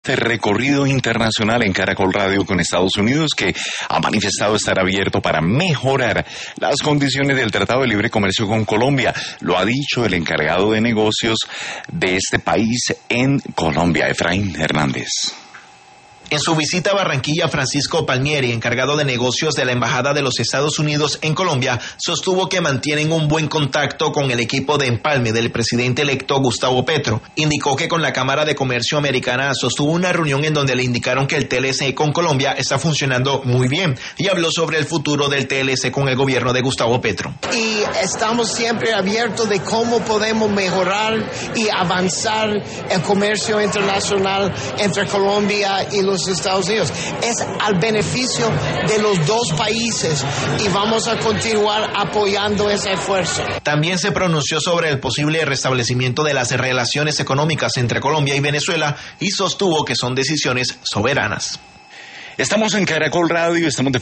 este recorrido internacional en Caracol Radio con Estados Unidos, que ha manifestado estar abierto para mejorar las condiciones del Tratado de Libre Comercio con Colombia. Lo ha dicho el encargado de negocios de este país en Colombia, Efraín Hernández. En su visita a Barranquilla, Francisco Palmieri, encargado de negocios de la Embajada de los Estados Unidos en Colombia, sostuvo que mantienen un buen contacto con el equipo de empalme del presidente electo Gustavo Petro. Indicó que con la Cámara de Comercio Americana sostuvo una reunión en donde le indicaron que el TLC con Colombia está funcionando muy bien y habló sobre el futuro del TLC con el gobierno de Gustavo Petro. Y estamos siempre abiertos de cómo podemos mejorar y avanzar el comercio internacional entre Colombia y los Estados Unidos. Es al beneficio de los dos países y vamos a continuar apoyando ese esfuerzo. También se pronunció sobre el posible restablecimiento de las relaciones económicas entre Colombia y Venezuela y sostuvo que son decisiones soberanas. Estamos en Caracol Radio, estamos de